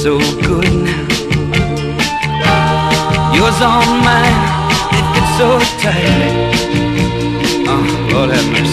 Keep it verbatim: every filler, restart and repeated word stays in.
so good now. Yours on mine, it fits so tightly. Oh, Lord have mercy.